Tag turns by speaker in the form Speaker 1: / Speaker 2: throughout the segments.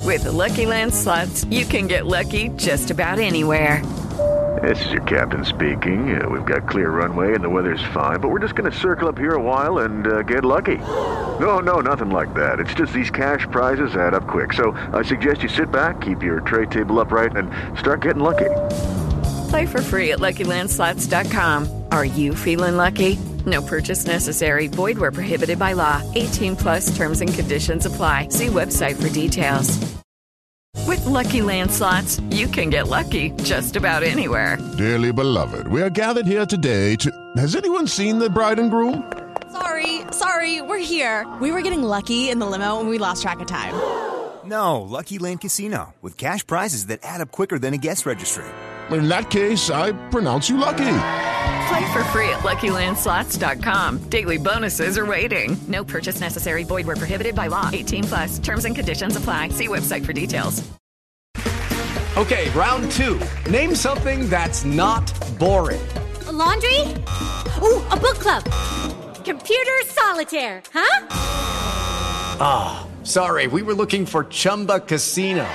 Speaker 1: With the Lucky Land Slots, you can get lucky just about anywhere.
Speaker 2: This is your captain speaking. We've got clear runway and the weather's fine, but we're just going to circle up here a while and get lucky. No, nothing like that. It's just these cash prizes add up quick. So I suggest you sit back, keep your tray table upright, and start getting lucky.
Speaker 1: Play for free at LuckyLandSlots.com. Are you feeling lucky? No purchase necessary. Void where prohibited by law. 18 plus terms and conditions apply. See website for details. With Lucky Land Slots, you can get lucky just about anywhere.
Speaker 3: Dearly beloved, we are gathered here today to... Has anyone seen the bride and groom?
Speaker 4: Sorry, we're here. We were getting lucky in the limo and we lost track of time.
Speaker 5: No, Lucky Land Casino, with cash prizes that add up quicker than a guest registry.
Speaker 3: In that case, I pronounce you lucky.
Speaker 1: Play for free at LuckyLandSlots.com. Daily bonuses are waiting. No purchase necessary. Void where prohibited by law. 18 plus. Terms and conditions apply. See website for details.
Speaker 6: Okay, round two. Name something that's not boring.
Speaker 7: A laundry? Ooh, a book club. Computer solitaire, huh?
Speaker 6: Ah, sorry. We were looking for Chumba Casino.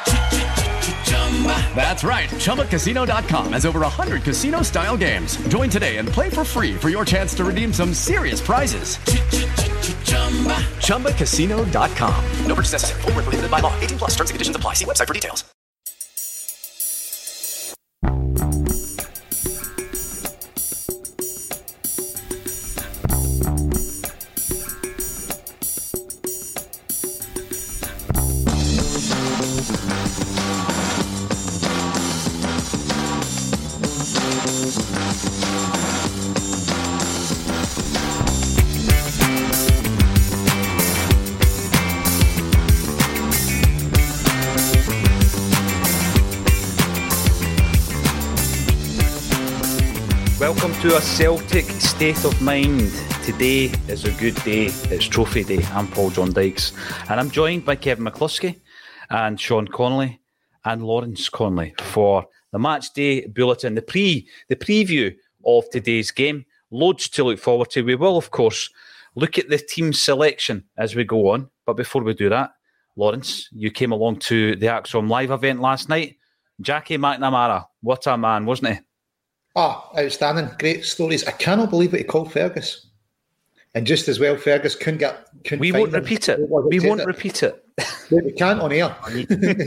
Speaker 6: That's right. ChumbaCasino.com has over 100 casino-style games. Join today and play for free for your chance to redeem some serious prizes. ChumbaCasino.com. No purchase necessary. Void where prohibited by law. 18 plus. Terms and conditions apply. See website for details.
Speaker 8: Welcome to a Celtic state of mind. Today is a good day. It's Trophy Day. I'm Paul John Dykes, and I'm joined by Kevin McCluskey and Sean Connolly and Lawrence Connolly for the match day bulletin, the preview of today's game. Loads to look forward to. We will, of course, look at the team selection as we go on. But before we do that, Lawrence, you came along to the AXOM Live event last night. Jackie McNamara, what a man, wasn't he?
Speaker 9: Oh, outstanding. Great stories. I cannot believe what he called Fergus. And just as well, Fergus couldn't
Speaker 8: We won't repeat it. We won't repeat it.
Speaker 9: We can't on air.
Speaker 10: You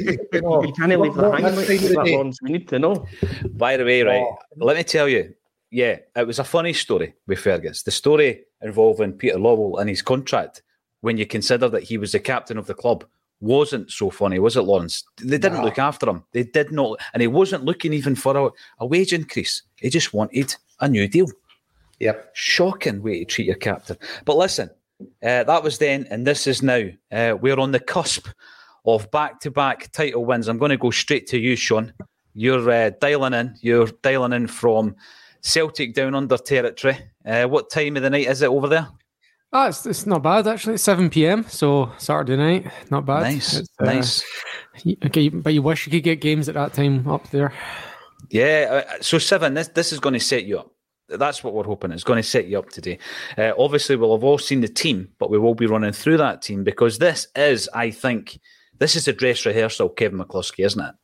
Speaker 10: can't leave the hang. We need to know.
Speaker 8: By the way, right, let me tell you, yeah, it was a funny story with Fergus. The story involving Peter Lawwell and his contract, when you consider that he was the captain of the club, wasn't so funny, was it, Lawrence? They didn't look after him. They did not. And he wasn't looking even for a wage increase. He just wanted a new deal.
Speaker 9: Yep.
Speaker 8: Shocking way to treat your captain. But listen, that was then, and this is now. We're on the cusp of back-to-back title wins. I'm going to go straight to you, Sean. You're dialing in. You're dialing in from Celtic Down Under territory. What time of the night is it over there?
Speaker 11: Oh, it's not bad, actually. It's 7 p.m, so Saturday night. Not bad.
Speaker 8: Nice, nice.
Speaker 11: Okay, but you wish you could get games at that time up there.
Speaker 8: Yeah, so 7, this is going to set you up. That's what we're hoping. It's going to set you up today. Obviously, we'll have all seen the team, but we will be running through that team because this is, I think, this is a dress rehearsal, Kevin McCluskey, isn't it?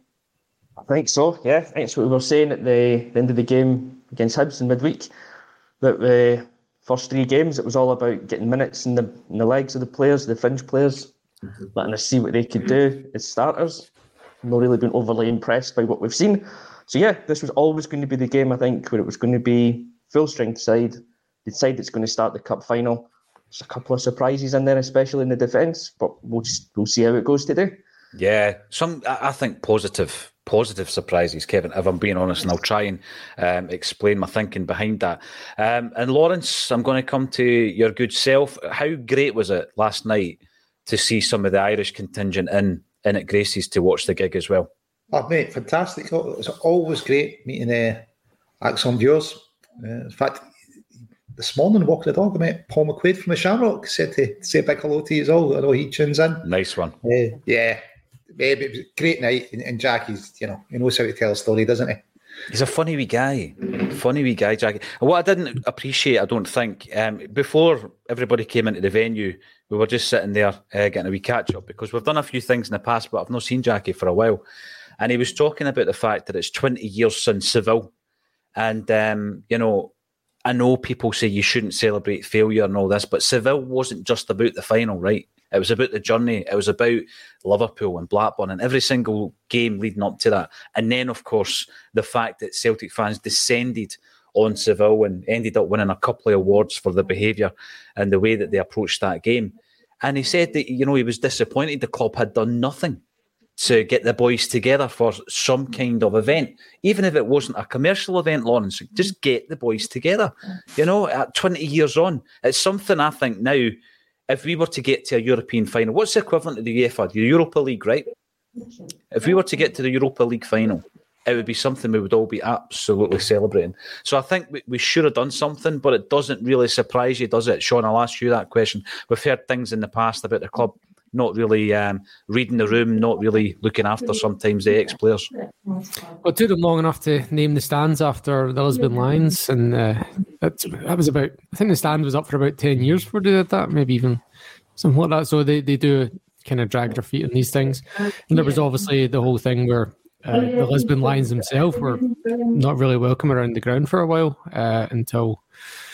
Speaker 10: I think so, yeah. I think it's what we were saying at the end of the game against Hibs in midweek, that the first 3 games, it was all about getting minutes in the legs of the players, the fringe players, letting us see what they could do as starters. Not really been overly impressed by what we've seen. So yeah, this was always going to be the game, I think, where it was going to be full strength side, the side that's going to start the cup final. There's a couple of surprises in there, especially in the defence, but we'll see how it goes today.
Speaker 8: Yeah, I think positive surprises, Kevin, if I'm being honest, and I'll try and explain my thinking behind that. And Lawrence, I'm going to come to your good self. How great was it last night to see some of the Irish contingent in at Gracie's to watch the gig as well?
Speaker 9: Oh, mate, fantastic. It's always great meeting AXOM viewers. In fact, this morning, walking the dog, I met Paul McQuaid from the Shamrock, said to say a big hello to you all. I know he tunes in.
Speaker 8: Nice one.
Speaker 9: Yeah. It was a great night, and Jackie's, he knows how to tell a story, doesn't he?
Speaker 8: He's a funny wee guy, Jackie. And what I didn't appreciate, I don't think, before everybody came into the venue, we were just sitting there getting a wee catch up because we've done a few things in the past, but I've not seen Jackie for a while. And he was talking about the fact that it's 20 years since Seville. And, I know people say you shouldn't celebrate failure and all this, but Seville wasn't just about the final, right? It was about the journey. It was about Liverpool and Blackburn and every single game leading up to that. And then, of course, the fact that Celtic fans descended on Seville and ended up winning a couple of awards for the behaviour and the way that they approached that game. And he said that, he was disappointed the club had done nothing to get the boys together for some kind of event. Even if it wasn't a commercial event, Lawrence, just get the boys together. At 20 years on, it's something I think now, if we were to get to a European final, what's the equivalent of the UEFA? The Europa League, right? If we were to get to the Europa League final, it would be something we would all be absolutely celebrating. So I think we should have done something, but it doesn't really surprise you, does it? Sean, I'll ask you that question. We've heard things in the past about the club not really reading the room, not really looking after sometimes the ex-players.
Speaker 11: Well, it took them long enough to name the stands after the Lisbon Lions, and that was about, I think the stand was up for about 10 years before they did that, maybe even something like that. So they do kind of drag their feet on these things. And there was obviously the whole thing where the Lisbon Lions themselves were not really welcome around the ground for a while until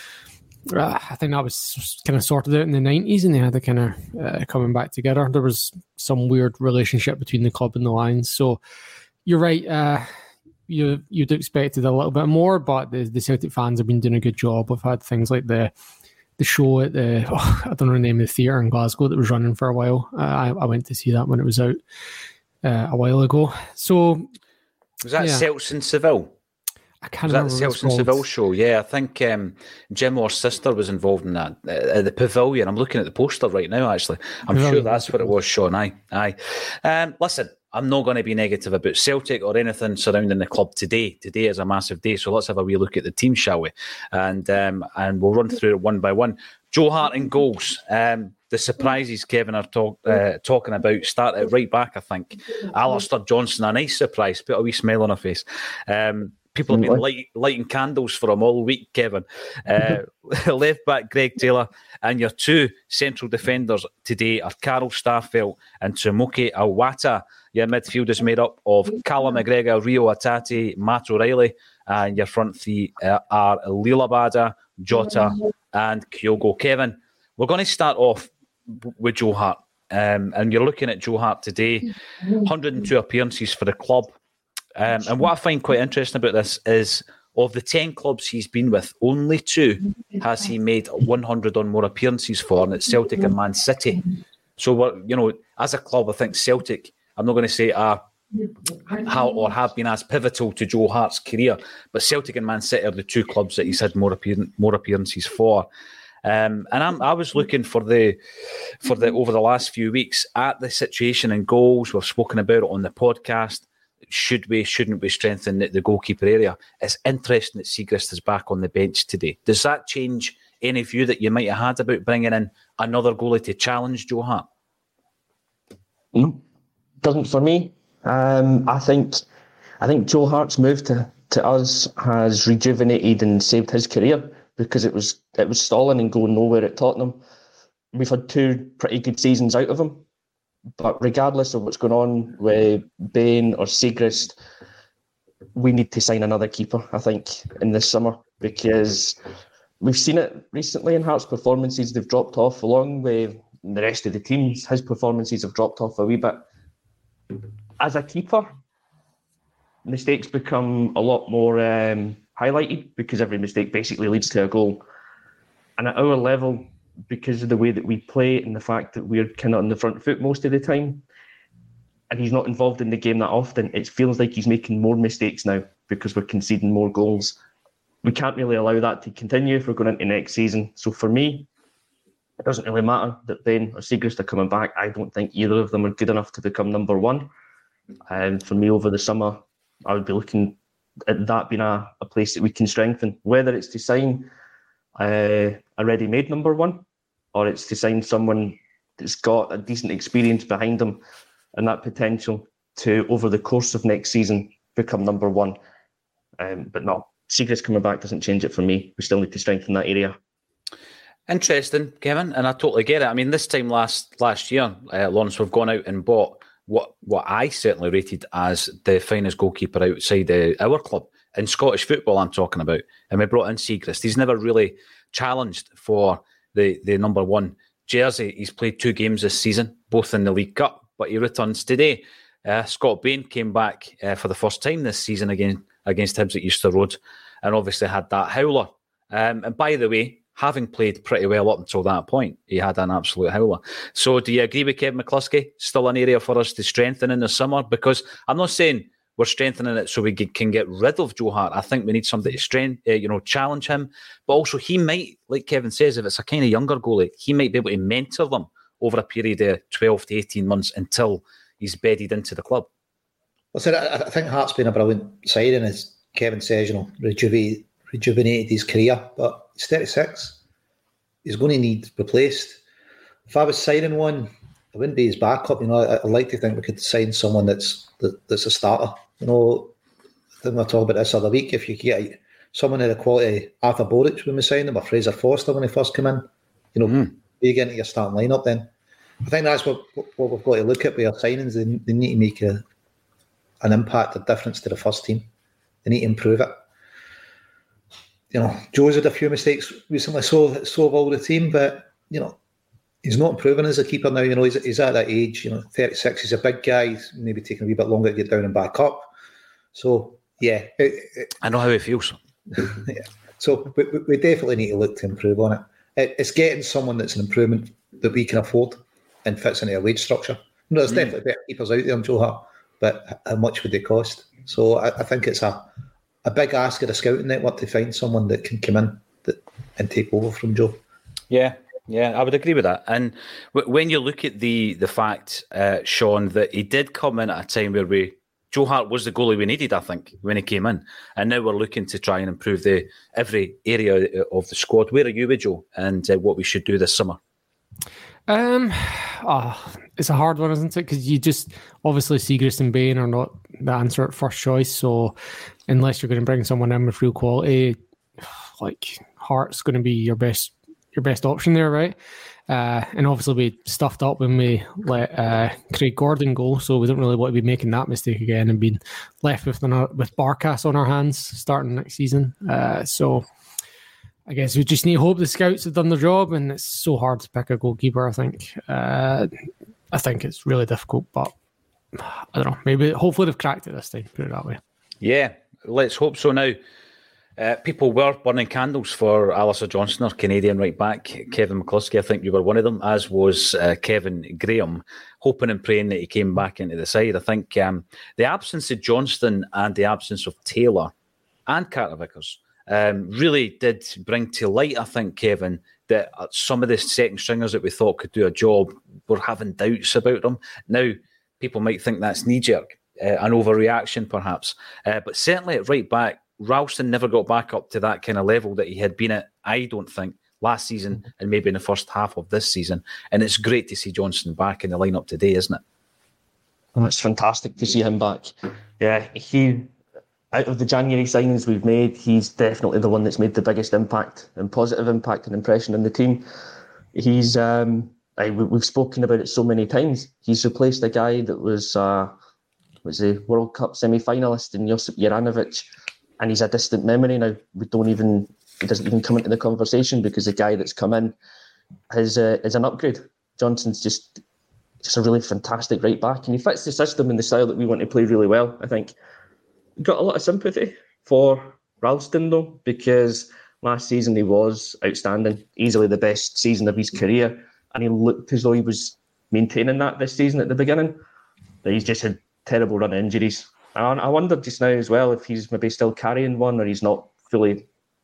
Speaker 11: I think that was kind of sorted out in the 90s, and they had to kind of coming back together. There was some weird relationship between the club and the Lions. So you're right. You'd expected a little bit more, but the Celtic fans have been doing a good job. We've had things like the show at I don't know the name of the theatre in Glasgow that was running for a while. I went to see that when it was out a while ago. So
Speaker 8: was that Celts in Seville?
Speaker 11: I can't
Speaker 8: remember.
Speaker 11: Was that the
Speaker 8: Celts and Seville show? Yeah, I think Jim Orr's sister was involved in that at the Pavilion. I'm looking at the poster right now, actually. I'm sure that's what it was, Sean. Aye. Listen, I'm not going to be negative about Celtic or anything surrounding the club today. Today is a massive day, so let's have a wee look at the team, shall we? And we'll run through it one by one. Joe Hart in goals. The surprises Kevin are talking about started right back, I think. Alistair Johnson, a nice surprise. Put a wee smile on her face. People have been lighting candles for him all week, Kevin. Left back Greg Taylor, and your two central defenders today are Carl Starfelt and Tomoki Awata. Your midfield is made up of Callum McGregor, Rio Atati, Matt O'Reilly, and your front three are Lilabada, Jota, and Kyogo. Kevin, we're going to start off with Joe Hart. And you're looking at Joe Hart today, 102 appearances for the club. And what I find quite interesting about this is of the 10 clubs he's been with, only 2 has he made 100 or more appearances for, and it's Celtic and Man City. So, we're, as a club, I think Celtic, I'm not going to say have been as pivotal to Joe Hart's career, but Celtic and Man City are the 2 clubs that he's had more appearances for. And I was looking for the over the last few weeks at the situation in goals. We've spoken about it on the podcast. Shouldn't we strengthen the goalkeeper area? It's interesting that Siegrist is back on the bench today. Does that change any view that you might have had about bringing in another goalie to challenge Joe Hart?
Speaker 10: No, doesn't for me. I think Joe Hart's move to us has rejuvenated and saved his career, because it was stalling and going nowhere at Tottenham. We've had 2 pretty good seasons out of him. But regardless of what's going on with Bain or Siegrist, we need to sign another keeper, I think, in this summer, because we've seen it recently in Hart's performances. They've dropped off along with the rest of the teams. His performances have dropped off a wee bit. As a keeper, mistakes become a lot more highlighted, because every mistake basically leads to a goal. And at our level, because of the way that we play and the fact that we're kind of on the front foot most of the time, and he's not involved in the game that often, it feels like he's making more mistakes now because we're conceding more goals. We can't really allow that to continue if we're going into next season. So for me, it doesn't really matter that Bain or Siegrist are coming back. I don't think either of them are good enough to become number 1. And for me, over the summer, I would be looking at that being a place that we can strengthen, whether it's to sign a ready-made number 1, or it's to sign someone that's got a decent experience behind them and that potential to, over the course of next season, become number 1. But no, Siegrist coming back doesn't change it for me. We still need to strengthen that area.
Speaker 8: Interesting, Kevin, and I totally get it. I mean, this time last year, Lawrence, we've gone out and bought what I certainly rated as the finest goalkeeper outside our club. In Scottish football, I'm talking about. And we brought in Siegrist. He's never really challenged for the number one jersey. He's played 2 games this season, both in the League Cup, but he returns today. Scott Bain came back for the first time this season against Hibs at Easter Road, and obviously had that howler. And by the way, having played pretty well up until that point, he had an absolute howler. So do you agree with Kevin McCluskey? Still an area for us to strengthen in the summer? Because I'm not saying we're strengthening it so we can get rid of Joe Hart. I think we need somebody to challenge him. But also he might, like Kevin says, if it's a kind of younger goalie, he might be able to mentor them over a period of 12 to 18 months until he's bedded into the club.
Speaker 9: Well, I think Hart's been a brilliant signing, as Kevin says, rejuvenated his career, but he's 36. He's going to need replaced. If I was signing one, I wouldn't be his backup. I'd like to think we could sign someone that's a starter. I think we'll talk about this other week. If you could get someone of the quality Arthur Boric when we signed him, or Fraser Forster when he first came in, you get into your starting lineup then. I think that's what we've got to look at with our signings. They need to make an impact, a difference to the first team. They need to improve it. Joe's had a few mistakes recently, so have all the team, but he's not improving as a keeper now. He's at that age. 36. He's a big guy. He's maybe taking a wee bit longer to get down and back up. So yeah,
Speaker 8: I know how he feels.
Speaker 9: Yeah. So we definitely need to look to improve on it. It's getting someone that's an improvement that we can afford and fits into a wage structure. There's definitely better keepers out there than Joe Hart, but how much would they cost? So I think it's a big ask of the scouting network to find someone that can come in and take over from Joe.
Speaker 8: Yeah, I would agree with that. And when you look at the fact, Sean, that he did come in at a time where Joe Hart was the goalie we needed, I think, when he came in. And now we're looking to try and improve every area of the squad. Where are you with Joe and what we should do this summer?
Speaker 11: It's a hard one, isn't it? Because you just, obviously Siegrist and Bain are not the answer at first choice. So unless you're going to bring someone in with real quality, like Hart's going to be your best option there, right? And obviously we stuffed up when we let Craig Gordon go, so we don't really want to be making that mistake again and being left with Barkas on our hands starting next season. So I guess we just need to hope the scouts have done their job, and it's so hard to pick a goalkeeper, I think. I think it's really difficult, but I don't know. Hopefully they've cracked it this time, put it that way.
Speaker 8: Yeah, let's hope so now. People were burning candles for Alistair Johnston, our Canadian right back. Kevin McCluskey, I think you were one of them, as was Kevin Graham, hoping and praying that he came back into the side. I think the absence of Johnston and the absence of Taylor and Carter Vickers really did bring to light, I think, Kevin, that some of the second stringers that we thought could do a job were having doubts about them. Now, people might think that's knee-jerk, an overreaction perhaps, but certainly at right back, Ralston never got back up to that kind of level that he had been at, I don't think, last season and maybe in the first half of this season. And it's great to see Johnston back in the lineup today, isn't it?
Speaker 10: Oh, it's fantastic to see him back. Yeah, out of the January signings we've made, he's definitely the one that's made the biggest impact and positive impact and impression in the team. He's we've spoken about it so many times. He's replaced a guy that was a World Cup semi-finalist in Josip Juranovic, and he's a distant memory now. He doesn't even come into the conversation because the guy that's come in is an upgrade. Johnson's just a really fantastic right back, and he fits the system and the style that we want to play really well, I think. Got a lot of sympathy for Ralston though, because last season he was outstanding, easily the best season of his career, and he looked as though he was maintaining that this season at the beginning. But he's just had terrible run of injuries. I wonder just now as well if he's maybe still carrying one or he's not fully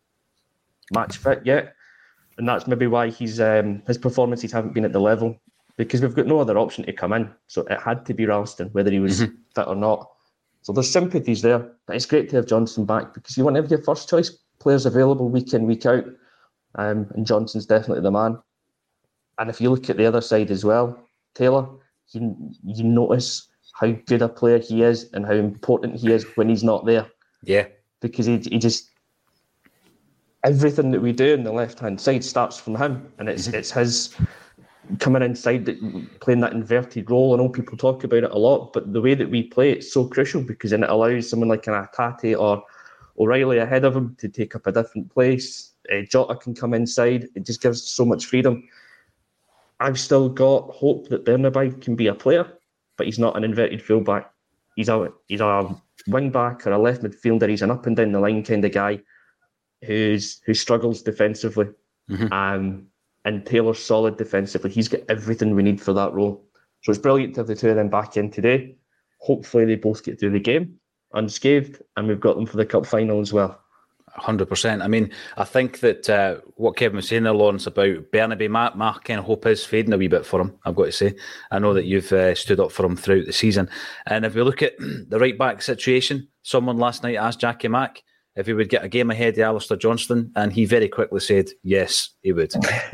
Speaker 10: match fit yet, and that's maybe why his performances haven't been at the level, because we've got no other option to come in, so it had to be Ralston whether he was fit or not. So there's sympathies there, but it's great to have Johnston back because you want to have your first choice players available week in, week out, and Johnston's definitely the man. And if you look at the other side as well, Taylor, you notice how good a player he is and how important he is when he's not there.
Speaker 8: Yeah.
Speaker 10: because he just, everything that we do on the left-hand side starts from him, and it's his coming inside, playing that inverted role. I know people talk about it a lot, but the way that we play it's so crucial, because then it allows someone like an Hatate or O'Reilly ahead of him to take up a different place. Jota can come inside. It just gives so much freedom. I've still got hope that Bernabei can be a player, but he's not an inverted fullback. He's a wing back or a left midfielder. He's an up and down the line kind of guy who struggles defensively. And Taylor's solid defensively. He's got everything we need for that role. So it's brilliant to have the two of them back in today. Hopefully they both get through the game unscathed, and we've got them for the cup final as well.
Speaker 8: 100%. I mean, I think that what Kevin was saying there, Lawrence, about Bernabei, my kind of hope is fading a wee bit for him, I've got to say. I know that you've stood up for him throughout the season. And if we look at the right-back situation, someone last night asked Jackie Mack if he would get a game ahead of Alistair Johnston, and he very quickly said, yes, he would.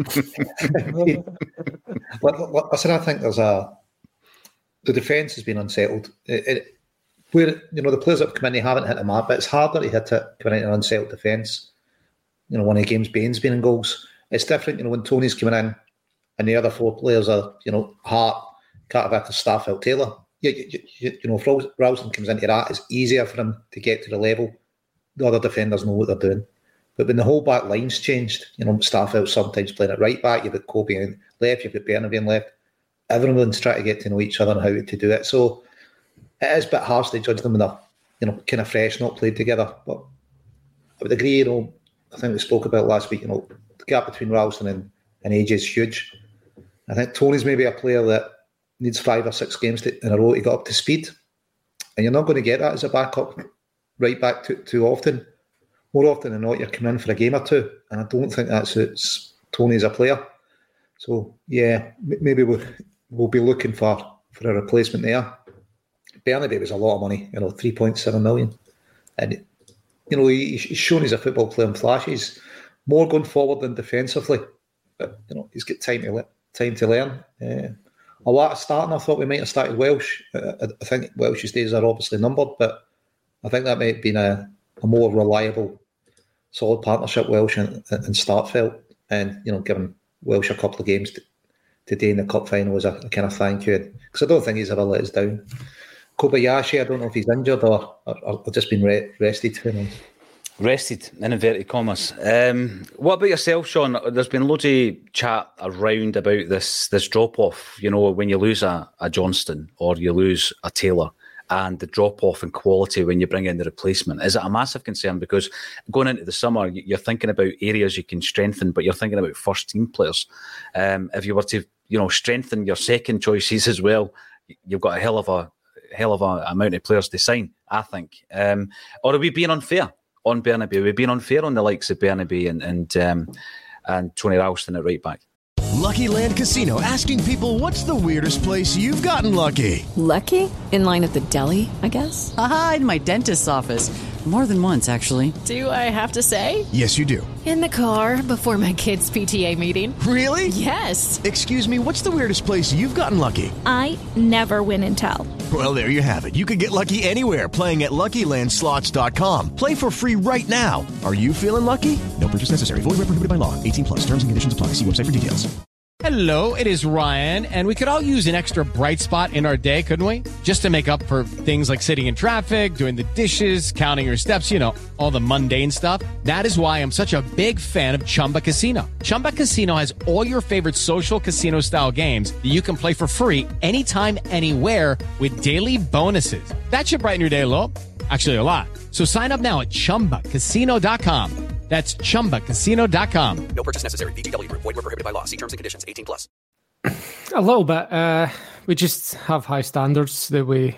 Speaker 9: Listen, I think the defence has been unsettled. Where the players that have come in, they haven't hit the mark, but it's harder to hit it coming into an unsettled defence. One of the games, Bain's been in goals. It's different, when Tony's coming in and the other four players are, Hart, Carter, Starfelt, Taylor. If Ralston comes into that, it's easier for him to get to the level. The other defenders know what they're doing. But when the whole back line's changed, Starfelt sometimes playing at right back, you've got Kobe in left, you've got Bernabei in left. Everyone's trying to get to know each other and how to do it. So it is a bit harsh to judge them when they're, kind of fresh, not played together. But I would agree, I think we spoke about last week, the gap between Ralston and AJ is huge. I think Tony's maybe a player that needs 5 or 6 games in a row to get up to speed. And you're not going to get that as a backup right back too often. More often than not, you're coming in for a game or two. And I don't think that suits Tony as a player. So, yeah, maybe we'll be looking for a replacement there. Bernabei was a lot of money, 3.7 million. And, he's shown he's a football player in flashes, more going forward than defensively. But, he's got time to learn. A lot of starting, I thought we might have started Welsh. I think Welsh's days are obviously numbered, but I think that might have been a more reliable, solid partnership, Welsh and Starfelt. And, giving Welsh a couple of games today in the cup final as a kind of thank you. Because I don't think he's ever let us down. Kobayashi, I don't know if he's injured or just been rested.
Speaker 8: Rested, in inverted commas. What about yourself, Sean? There's been loads of chat around about this drop-off, when you lose a Johnston or you lose a Taylor, and the drop-off in quality when you bring in the replacement. Is it a massive concern? Because going into the summer, you're thinking about areas you can strengthen, but you're thinking about first-team players. If you were to, strengthen your second choices as well, you've got a hell of a amount of players to sign, I think. Or are we being unfair on Bernabei? Are we being unfair on the likes of Bernabei and Tony Ralston at right back?
Speaker 12: Lucky Land Casino, asking people, what's the weirdest place you've gotten lucky?
Speaker 1: Lucky? In line at the deli, I guess?
Speaker 13: Aha, in my dentist's office. More than once, actually.
Speaker 4: Do I have to say?
Speaker 12: Yes, you do.
Speaker 4: In the car before my kids' PTA meeting.
Speaker 12: Really?
Speaker 4: Yes.
Speaker 12: Excuse me, what's the weirdest place you've gotten lucky?
Speaker 14: I never win and tell.
Speaker 12: Well, there you have it. You can get lucky anywhere, playing at LuckyLandSlots.com. Play for free right now. Are you feeling lucky? No purchase necessary. Void where prohibited by law. 18+. Terms and conditions apply. See website for details.
Speaker 15: Hello, it is Ryan, and we could all use an extra bright spot in our day, couldn't we? Just to make up for things like sitting in traffic, doing the dishes, counting your steps, all the mundane stuff. That is why I'm such a big fan of Chumba Casino. Chumba Casino has all your favorite social casino-style games that you can play for free anytime, anywhere with daily bonuses. That should brighten your day a little. Actually, a lot. So sign up now at ChumbaCasino.com. That's ChumbaCasino.com.
Speaker 16: No purchase necessary. VGW Group. Void where prohibited by law. See terms and conditions. 18+.
Speaker 11: A little bit. We just have high standards that we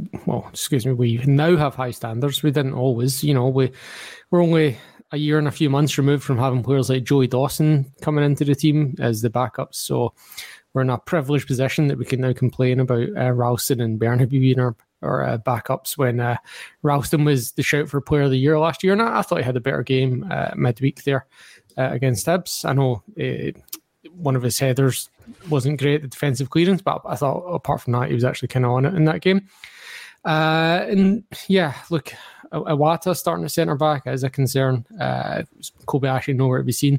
Speaker 11: now have high standards. We didn't always. We're only a year and a few months removed from having players like Joey Dawson coming into the team as the backups. So we're in a privileged position that we can now complain about Ralston and Bernabei being our backups when Ralston was the shout for Player of the Year last year. And I thought he had a better game midweek there against Hibs. I know one of his headers wasn't great, the defensive clearance, but I thought apart from that, he was actually kind of on it in that game. And yeah, look, Iwata starting at centre-back is a concern. Kobayashi nowhere to be seen.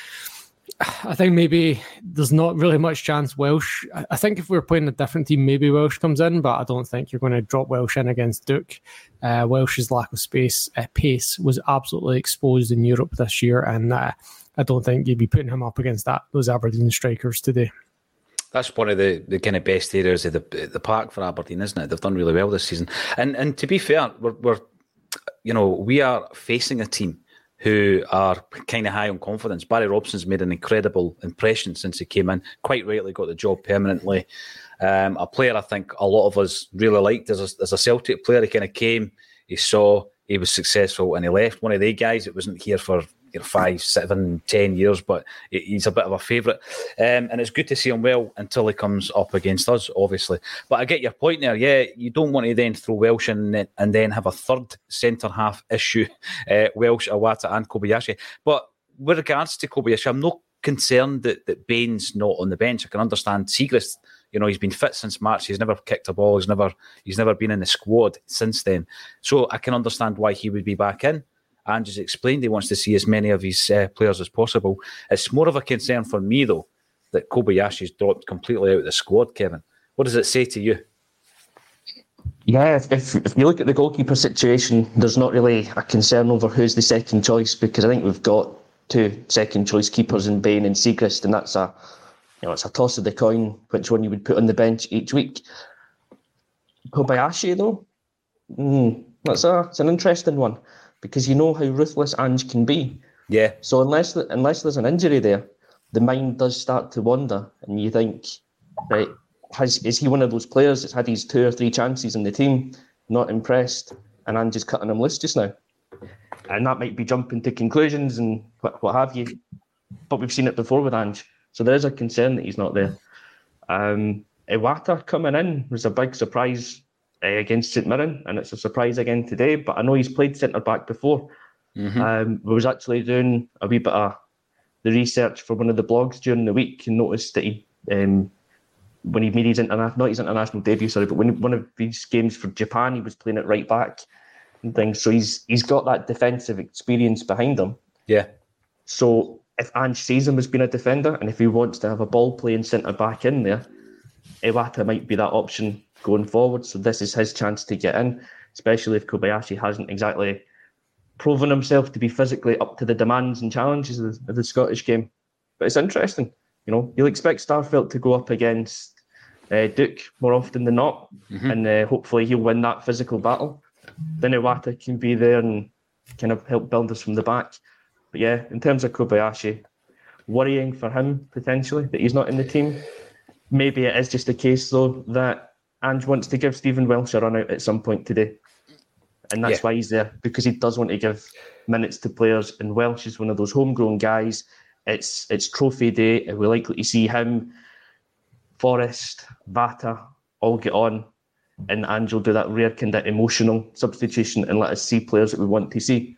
Speaker 11: I think maybe there's not really much chance Welsh. I think if we were playing a different team, maybe Welsh comes in, but I don't think you're going to drop Welsh in against Duke. Welsh's lack of pace was absolutely exposed in Europe this year, and I don't think you'd be putting him up against those Aberdeen strikers today.
Speaker 8: That's one of the kind of best areas of the park for Aberdeen, isn't it? They've done really well this season. And to be fair, we are facing a team who are kind of high on confidence. Barry Robson's made an incredible impression since he came in. Quite rightly got the job permanently. A player I think a lot of us really liked as a Celtic player. He kind of came, he saw, he was successful, and he left. One of the guys that wasn't here for 5, 7, 10 years, but he's a bit of a favourite. And it's good to see him well until he comes up against us, obviously. But I get your point there. Yeah, you don't want to then throw Welsh in and then have a third centre-half issue, Welsh, Iwata and Kobayashi. But with regards to Kobayashi, I'm not concerned that Bain's not on the bench. I can understand Siegrist, he's been fit since March. He's never kicked a ball. He's never been in the squad since then. So I can understand why he would be back in. Ange's explained he wants to see as many of his players as possible. It's more of a concern for me, though, that Kobayashi's dropped completely out of the squad, Kevin. What does it say to you?
Speaker 10: Yeah, if you look at the goalkeeper situation, there's not really a concern over who's the second choice, because I think we've got 2 second choice keepers in Bain and Siegrist, and that's it's a toss of the coin which one you would put on the bench each week. Kobayashi, though, it's an interesting one, because you know how ruthless Ange can be.
Speaker 8: Yeah.
Speaker 10: So unless there's an injury there, the mind does start to wander, and you think, right, is he one of those players that's had his 2 or 3 chances in the team, not impressed, and Ange is cutting him loose just now? And that might be jumping to conclusions and what have you, but we've seen it before with Ange, so there is a concern that he's not there. Iwata coming in was a big surprise against St Mirren, and it's a surprise again today, but I know he's played centre-back before. Mm-hmm. We was actually doing a wee bit of the research for one of the blogs during the week and noticed that he, when he made his international debut, but when one of these games for Japan, he was playing at right back and things, so he's got that defensive experience behind him.
Speaker 8: Yeah.
Speaker 10: So if Ange sees him as being a defender, and if he wants to have a ball-playing centre-back in there, Iwata might be that option going forward, so this is his chance to get in, especially if Kobayashi hasn't exactly proven himself to be physically up to the demands and challenges of the Scottish game. But it's interesting, you'll expect Starfelt to go up against Duke more often than not, and hopefully he'll win that physical battle. Then Iwata can be there and kind of help build us from the back. But yeah, in terms of Kobayashi, worrying for him potentially that he's not in the team. Maybe it is just a case though that Ange wants to give Stephen Welsh a run out at some point today. And that's why he's there, because he does want to give minutes to players, and Welsh is one of those homegrown guys. It's trophy day, and we're likely to see him, Forrest, Vata, all get on, and Ange will do that rare kind of emotional substitution and let us see players that we want to see.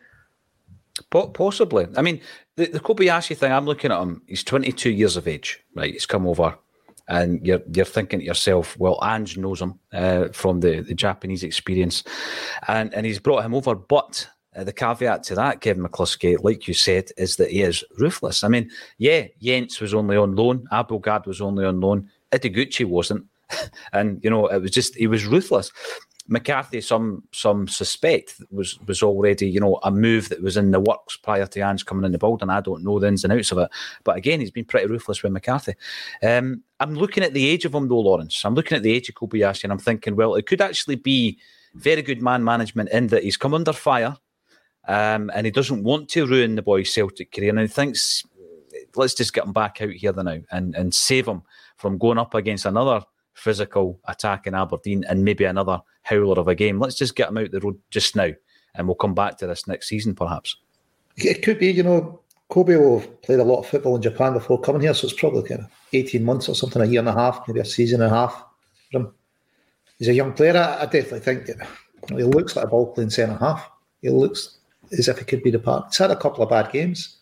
Speaker 8: Possibly. I mean, the Kobayashi thing, I'm looking at him, he's 22 years of age, right? He's come over. And you're thinking to yourself, well, Ange knows him from the Japanese experience, and he's brought him over. But the caveat to that, Kevin McCluskey, like you said, is that he is ruthless. I mean, yeah, Jens was only on loan, Abelgard was only on loan, Ideguchi wasn't, and it was just he was ruthless. McCarthy, some suspect was already, a move that was in the works prior to Ange coming in the building. I don't know the ins and outs of it. But again, he's been pretty ruthless with McCarthy. I'm looking at the age of him though, Lawrence. I'm looking at the age of Kobayashi and I'm thinking, well, it could actually be very good man management in that he's come under fire and he doesn't want to ruin the boy's Celtic career, and he thinks, let's just get him back out here now and save him from going up against another physical attack in Aberdeen and maybe another howler of a game. Let's just get him out the road just now, and we'll come back to this next season, perhaps.
Speaker 9: It could be, Kobe will have played a lot of football in Japan before coming here, so it's probably kind of 18 months or something, a year and a half, maybe a season and a half for him. He's a young player. I definitely think that he looks like a ball-playing centre-half. He looks as if he could be the part. He's had a couple of bad games,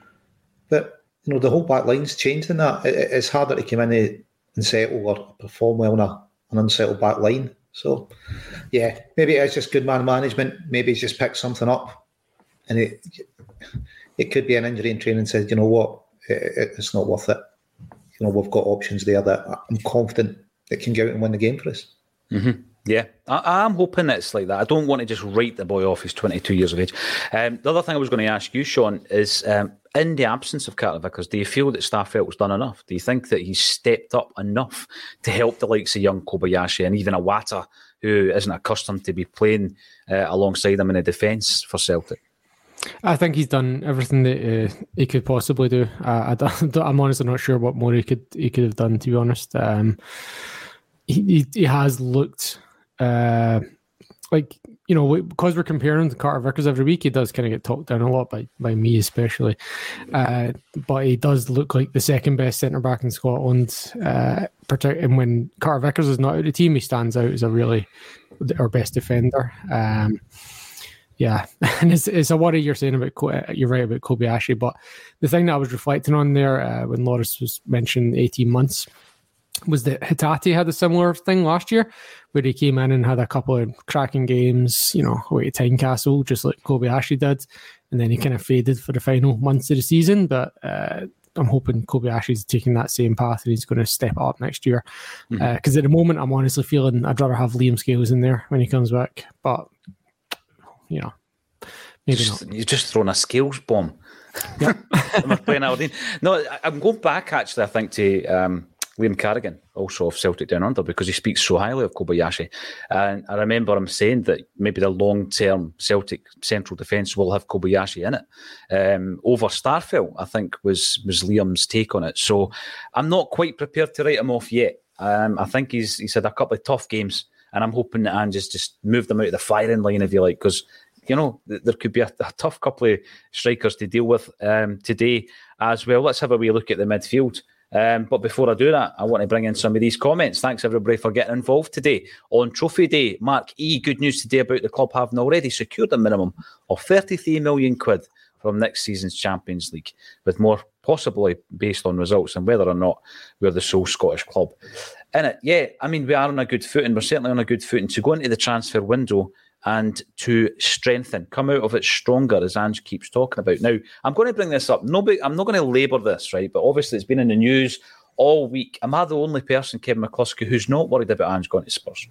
Speaker 9: but, the whole back line's changed in that. It's harder to come in and settle or perform well in an unsettled back line So, yeah, maybe it's just good man management. Maybe he's just picked something up, and it could be an injury in training. Says, you know what, it's not worth it. You know, we've got options there that I'm confident that can go out and win the game for us.
Speaker 8: Mm-hmm. Yeah, I'm hoping it's like that. I don't want to just write the boy off. He's 22 years of age. The other thing I was going to ask you, Sean, is in the absence of Carter Vickers, do you feel that Starfelt's done enough? Do you think that he's stepped up enough to help the likes of young Kobayashi and even Iwata, who isn't accustomed to be playing alongside him in the defence for Celtic?
Speaker 11: I think he's done everything that he could possibly do. I'm honestly not sure what more he could have done, to be honest. He has looked like, you know, because we're comparing to Carter Vickers every week, he does kind of get talked down a lot by me especially. But he does look like the second best centre back in Scotland. And when Carter Vickers is not out of the team, he stands out as our best defender. Yeah, and it's a worry you're saying about, you're right about Kobayashi, but the thing that I was reflecting on there when Loris was mentioning 18 months was that Hatate had a similar thing last year where he came in and had a couple of cracking games, you know, away to Tynecastle, just like Kobayashi did, and then he kind of faded for the final months of the season, but I'm hoping Kobayashi's taking that same path and he's going to step up next year, because at the moment I'm honestly feeling I'd rather have Liam Scales in there when he comes back, but you know, maybe not.
Speaker 8: You're just throwing a Scales bomb.
Speaker 11: Yeah.
Speaker 8: We're playing Aberdeen. No, I'm going back actually, I think, to Liam Carrigan, also of Celtic Down Under, because he speaks so highly of Kobayashi. And I remember him saying that maybe the long-term Celtic central defence will have Kobayashi in it. Over Starfelt, I think, was Liam's take on it. So I'm not quite prepared to write him off yet. I think he's had a couple of tough games, and I'm hoping that Ange has just moved them out of the firing line, if you like, because, you know, there could be a tough couple of strikers to deal with today as well. Let's have a wee look at the midfield. But before I do that, I want to bring in some of these comments. Thanks, everybody, for getting involved today. On Trophy Day, Mark E, good news today about the club having already secured a minimum of 33 million quid from next season's Champions League, with more possibly based on results and whether or not we're the sole Scottish club in it. Yeah, I mean, we are on a good footing. We're certainly on a good footing to go into the transfer window and to strengthen, come out of it stronger, as Ange keeps talking about. Now, I'm going to bring this up. I'm not going to labour this, right? But obviously it's been in the news all week. Am I the only person, Kevin McCluskey, who's not worried about Ange going to Spurs?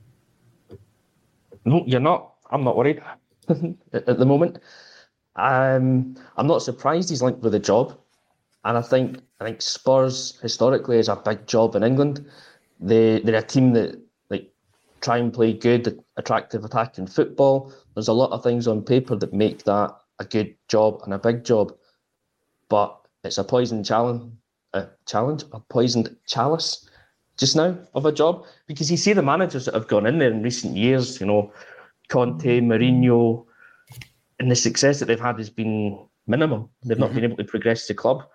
Speaker 10: No, you're not. I'm not worried at the moment. I'm not surprised he's linked with the job. And I think Spurs, historically, is a big job in England. They're a team that try and play good, attractive attacking football. There's a lot of things on paper that make that a good job and a big job. But it's a poisoned a poisoned chalice just now of a job. Because you see the managers that have gone in there in recent years, you know, Conte, Mourinho, and the success that they've had has been minimal. They've not been able to progress the club.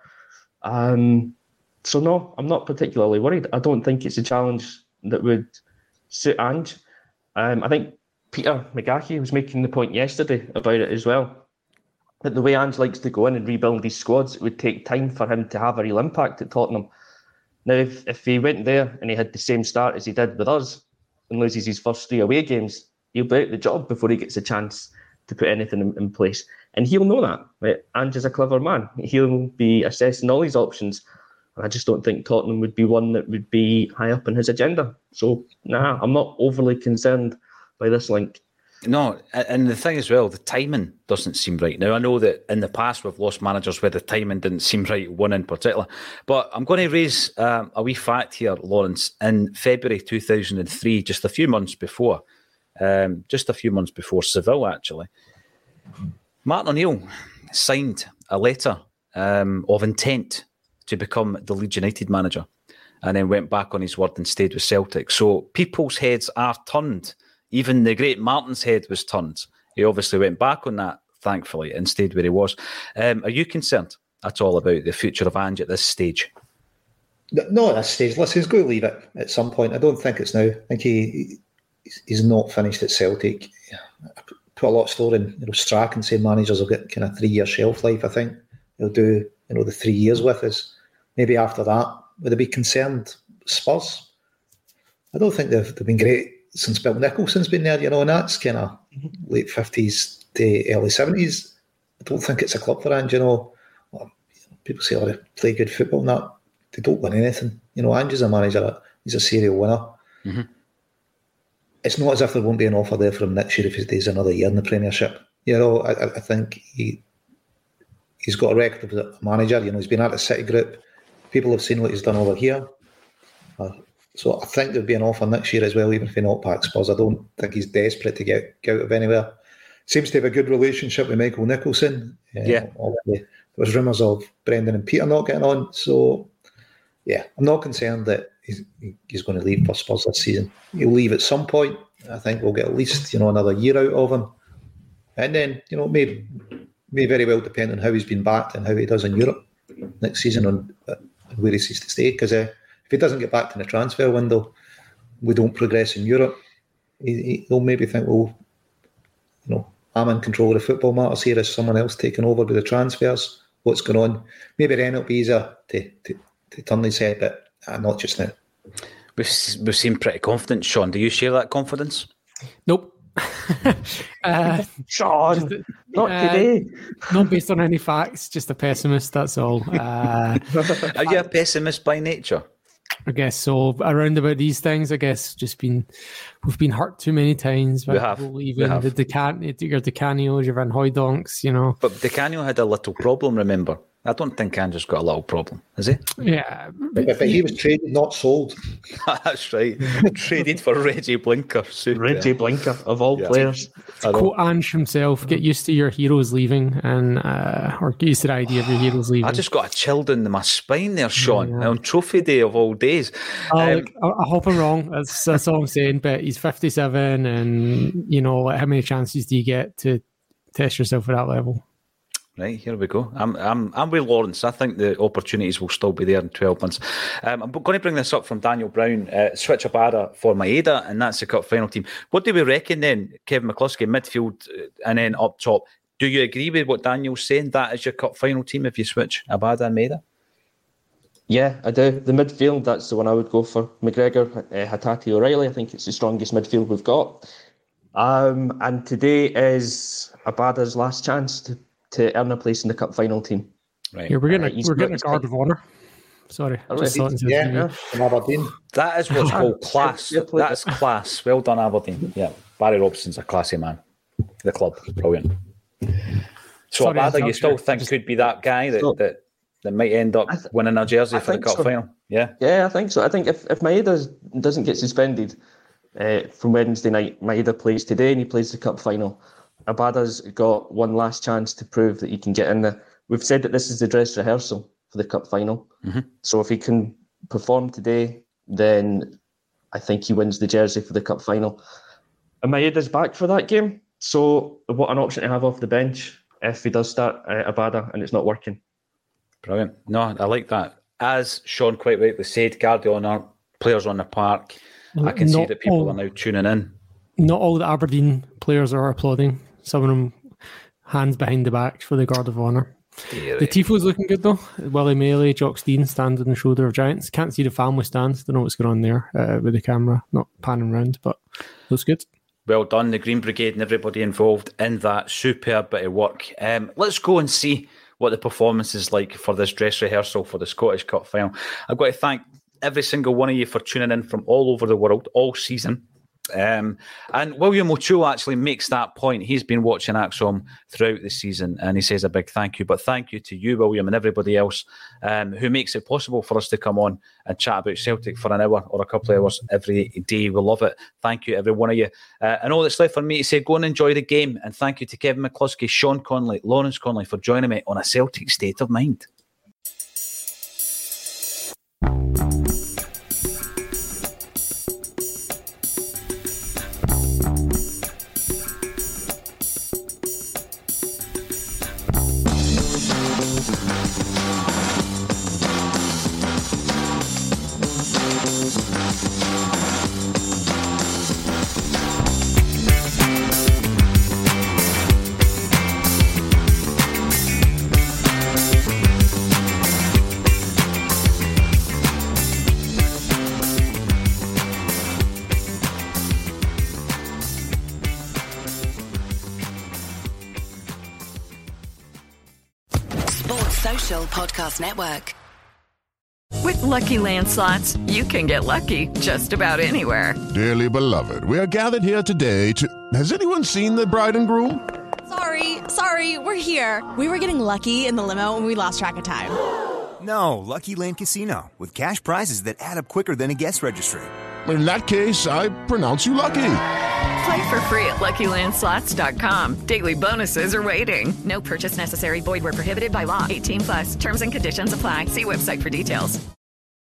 Speaker 10: So no, I'm not particularly worried. I don't think it's a challenge that would suit Ange. I think Peter McGahey was making the point yesterday about it as well, that the way Ange likes to go in and rebuild these squads, it would take time for him to have a real impact at Tottenham. Now, if he went there and he had the same start as he did with us and loses his first 3 away games, he'll be out the job before he gets a chance to put anything in place. And he'll know that. Right? Ange is a clever man. He'll be assessing all his options. I just don't think Tottenham would be one that would be high up in his agenda. So, I'm not overly concerned by this link.
Speaker 8: No, and the thing as well, the timing doesn't seem right. Now, I know that in the past we've lost managers where the timing didn't seem right, one in particular. But I'm going to raise a wee fact here, Lawrence. In February 2003, just a few months before Seville, actually, Martin O'Neill signed a letter of intent to become the Leeds United manager, and then went back on his word and stayed with Celtic. So people's heads are turned. Even the great Martin's head was turned. He obviously went back on that, thankfully, and stayed where he was. Are you concerned at all about the future of Ange at this stage?
Speaker 9: No, at this stage. Listen, he's going to leave it at some point. I don't think it's now. I think he's not finished at Celtic. I put a lot of store in Strachan saying managers will get kind of 3-year shelf life. I think he'll do the 3 years with us. Maybe after that, would they be concerned? Spurs? I don't think they've been great since Bill Nicholson's been there, and that's kind of late 50s to early 70s. I don't think it's a club for Ange, People say, they play good football and that. They don't win anything. Ange is a manager, he's a serial winner. Mm-hmm. It's not as if there won't be an offer there for him next year if he stays another year in the Premiership. I think he's got a record as a manager. He's been at the City Group. People have seen what he's done over here. So I think there'll be an offer next year as well, even if he not back Spurs. I don't think he's desperate to get out of anywhere. Seems to have a good relationship with Michael Nicholson. There was rumours of Brendan and Peter not getting on. So, I'm not concerned that he's going to leave for Spurs this season. He'll leave at some point. I think we'll get at least another year out of him. And then, may very well depend on how he's been backed and how he does in Europe next season on where he sees to stay. Because if he doesn't get back in the transfer window, we don't progress in Europe, he'll maybe think, I'm in control of the football matters here. Is someone else taking over with the transfers? What's going on? Maybe then it'll be easier to turn his head, but not just now.
Speaker 8: We've seemed pretty confident, Sean. Do you share that confidence?
Speaker 11: Nope.
Speaker 10: Sean, not today.
Speaker 11: Not based on any facts, just a pessimist, that's all.
Speaker 8: Are you a pessimist by nature?
Speaker 11: I guess so. Around about these things, I guess we've been hurt too many times.
Speaker 8: We have.
Speaker 11: Your Di Canio, your Van Hooijdonks,
Speaker 8: But Di Canio had a little problem, remember? I don't think Andrew's got a little problem, has he?
Speaker 11: Yeah.
Speaker 9: But he was traded, not sold.
Speaker 8: That's right. Traded for Reggie Blinker. Super.
Speaker 10: Reggie Blinker, of all players.
Speaker 11: To quote Ange himself, get used to your heroes leaving, or get used to the idea of your heroes leaving.
Speaker 8: I just got a chill in my spine there, Sean, on Trophy Day of all days.
Speaker 11: I hope I'm wrong. That's all I'm saying. But he's 57, and how many chances do you get to test yourself at that level?
Speaker 8: Right, here we go. I'm with Lawrence. I think the opportunities will still be there in 12 months. I'm going to bring this up from Daniel Brown. Switch Abada for Maeda, and that's the cup final team. What do we reckon then, Kevin McCluskey, midfield and then up top? Do you agree with what Daniel's saying? That is your cup final team if you switch Abada and Maeda?
Speaker 10: Yeah, I do. The midfield, that's the one I would go for. McGregor, Hatate, O'Reilly. I think it's the strongest midfield we've got. And today is Abada's last chance to earn a place in the cup final team.
Speaker 8: Right.
Speaker 11: Yeah, we're getting a guard of honour. Sorry.
Speaker 10: From
Speaker 9: Aberdeen.
Speaker 8: That is what's called class. That's class. Well done, Aberdeen. Yeah, Barry Robson's a classy man. The club, brilliant. So Abada, you still think could be that guy that might end up winning a jersey for the cup final? Yeah.
Speaker 10: Yeah, I think so. I think if Maeda doesn't get suspended from Wednesday night, Maeda plays today and he plays the cup final. Abada's got one last chance to prove that he can get in there. We've said that this is the dress rehearsal for the cup final. Mm-hmm. So if he can perform today, then I think he wins the jersey for the cup final. And Maeda's back for that game. So what an option to have off the bench if he does start Abada and it's not working.
Speaker 8: Brilliant. No, I like that. As Sean quite rightly said, Guardiola, players on the park. I can see that people are now tuning in.
Speaker 11: Not all the Aberdeen players are applauding. Some of them hands behind the back for the Guard of Honour. The Tifo's looking good though. Willie Mealy, Jock Stein stand on the shoulder of giants. Can't see the family stand. Don't know what's going on there with the camera. Not panning around, but looks good.
Speaker 8: Well done, the Green Brigade and everybody involved in that superb bit of work. Let's go and see what the performance is like for this dress rehearsal for the Scottish Cup final. I've got to thank every single one of you for tuning in from all over the world, all season. And William O'Toole actually makes that point. He's been watching ACSOM throughout the season and he says a big thank you. But thank you to you, William, and everybody else who makes it possible for us to come on and chat about Celtic for an hour or a couple of hours every day. We love it. Thank you, every one of you. And all that's left for me to say, go and enjoy the game. And thank you to Kevin McCluskey, Sean Connolly, Lawrence Connolly for joining me on A Celtic State of Mind.
Speaker 17: Sports Social Podcast Network.
Speaker 1: With Lucky Land Slots, you can get lucky just about anywhere.
Speaker 3: Dearly beloved, we are gathered here today to... Has anyone seen the bride and groom?
Speaker 4: Sorry, we're here. We were getting lucky in the limo and we lost track of time.
Speaker 5: No, Lucky Land Casino, with cash prizes that add up quicker than a guest registry.
Speaker 3: In that case, I pronounce you lucky.
Speaker 1: Play for free at LuckyLandSlots.com. Daily bonuses are waiting. No purchase necessary. Void where prohibited by law. 18+. Terms and conditions apply. See website for details.